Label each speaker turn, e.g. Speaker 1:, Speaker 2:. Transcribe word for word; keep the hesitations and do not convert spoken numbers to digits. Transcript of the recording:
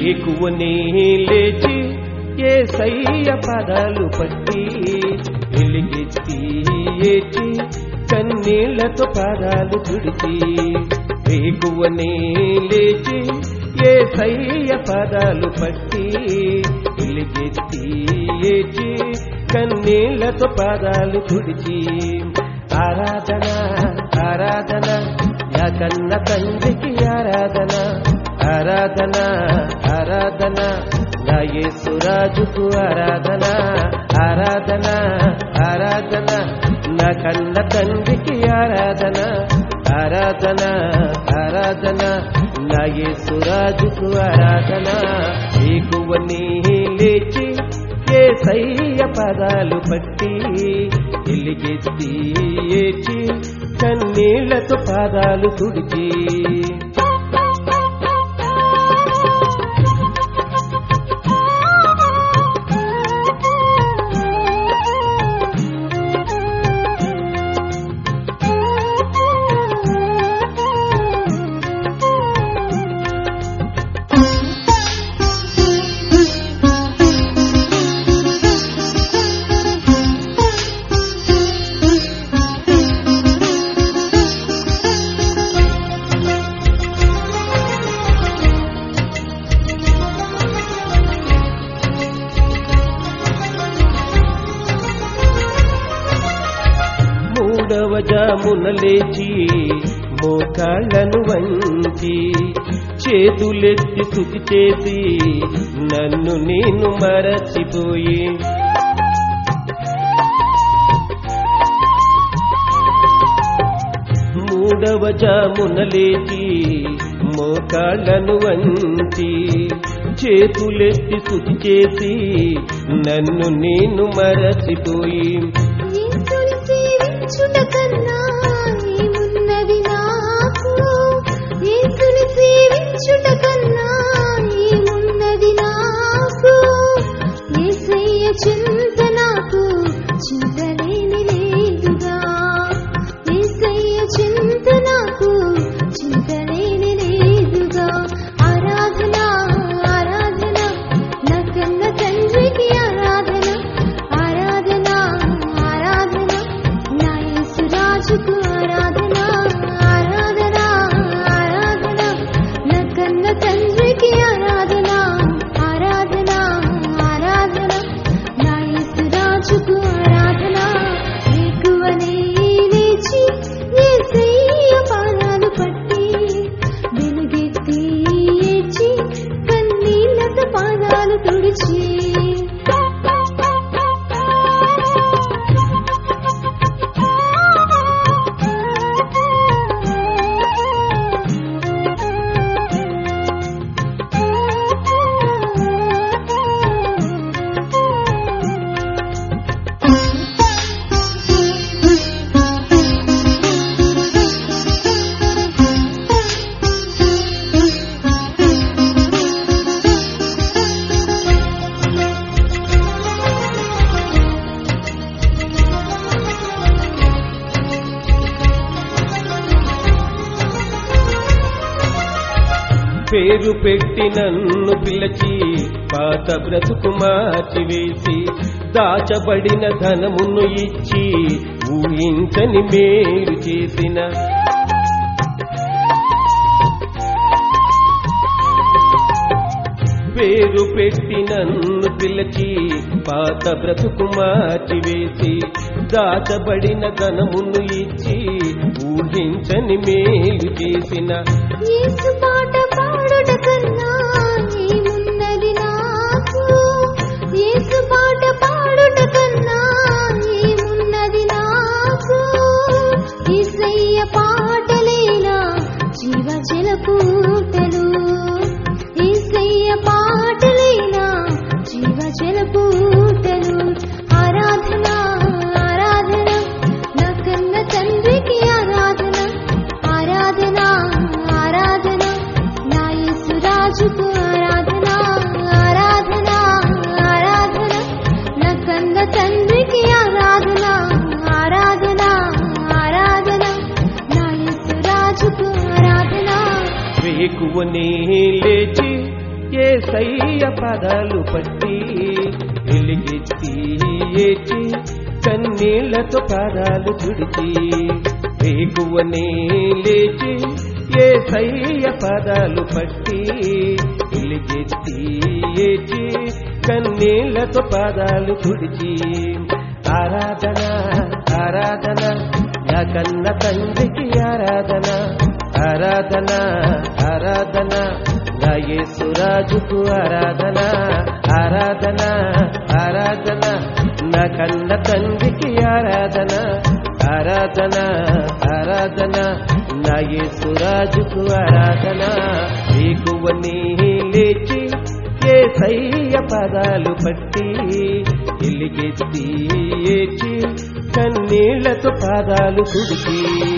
Speaker 1: వేకువనే లేచి యేసయ్య పాదాలు పట్టి వెలిగెత్తి ఏచి కన్నీళ్లతో పాదాలు తుడిచి వేకువనే లేచి యేసయ్య పాదాలు పట్టి వెలిగెత్తి ఏచి కన్నీళ్లతో పాదాలు తుడిచి ఆరాధన ఆరాధన యా కన్న తండ్రికి ఆరాధన ఆరాధన ఆరాధన నా యేసురాజుకు ఆరాధన ఆరాధన ఆరాధన నా కన్న తండ్రికి ఆరాధన ఆరాధన ఆరాధన నా యేసురాజుకు ఆరాధన వేకువనే లేచి యేసయ్య పాదాలు పట్టి వెలిగెత్తి ఏచి కన్నీళ్లతో పాదాలు తుడిచి మూడవ జామున లేచి మోకాళ్ళను వంచి చేతులెత్తి స్తుతి చేసి నన్ను నేను మరచిపోయి మూడవ జామున లేచి మోకాళ్ళను వంచి చేతులెత్తి స్తుతి చేసి నన్ను నేను మరచిపోయి
Speaker 2: కన్నా ఏమున్నది నాకు యేసుని సేవించుట కన్నా ఏమున్నది నాకు యేసయ్య చింత నాకు చింతలేని లేదుగా యేసయ్య చింత నాకు చింతలేని లేదుగా ఆరాధన ఆరాధన నా కన్న తండ్రికి ఆరాధన ఆరాధన ఆరాధన నా యేసురాజుకు ఆరాధన ఆరాధన ఆరాధన నా కన్న తండ్రికి ఆరాధన ఆరాధన ఆరాధన నా యేసురాజుకు ఆరాధన వేకువనే లేచి యేసయ్య పాదాలు పట్టి వెలుగెత్తి ఏచి కన్నీళ్లతో పాదాలు తుడిచి
Speaker 1: పేరు పెట్టి నన్ను పిలిచి పాత బ్రతుకు మార్చివేసి దాచబడిన ధనమును ఇచ్చి ఊహించని మేలు చేసిన పేరు పెట్టి నన్ను పిలిచి పాత బ్రతుకు మార్చివేసి దాచబడిన ధనమును ఇచ్చి ఊహించని మేలు చేసిన
Speaker 2: యేసు పాట పాడుట కన్నా ఏమున్నది నాకు యేసు పాట పాడుట కన్నా ఏమున్నది నాకు యేసయ్య పాటలేనా జీవజల పూటలు యేసయ్య పాటలేనా జీవజల పూటలు ఆరాధన ఆరాధన నా కన్న తండ్రికి ఆరాధన ఆరాధన ఆరాధన నా యేసురాజుకు ఆరాధన ఆరాధన ఆరాధన నా కన్న తండ్రికి ఆరాధన ఆరాధన ఆరాధన నా యేసురాజుకు ఆరాధన
Speaker 1: వేకువనే లేచి యేసయ్య పాదాలు పట్టి ఎలిగెత్తి ఏచి కన్నీళ్లతో పాదాలు తుడిచి వేగువనే లేచి యేసయ్య పాదాలు పట్టి ఎలిగెత్తి ఏచి కన్నీళ్లతో పాదాలు తుడిచి ఆరాధన ఆరాధన నా కన్న తండ్రికి ఆరాధన ఆరాధన ఆరాధన నా యేసురాజుకు ఆరాధన ఆరాధన ఆరాధన నా కన్న తండ్రికి ఆరాధన ఆరాధన ఆరాధన నా యేసురాజుకు ఆరాధన వేకువనే లేచి యేసయ్య పాదాలు పట్టి ఎలిగెత్తి ఏచి కన్నీళ్లతో పాదాలు తుడిచి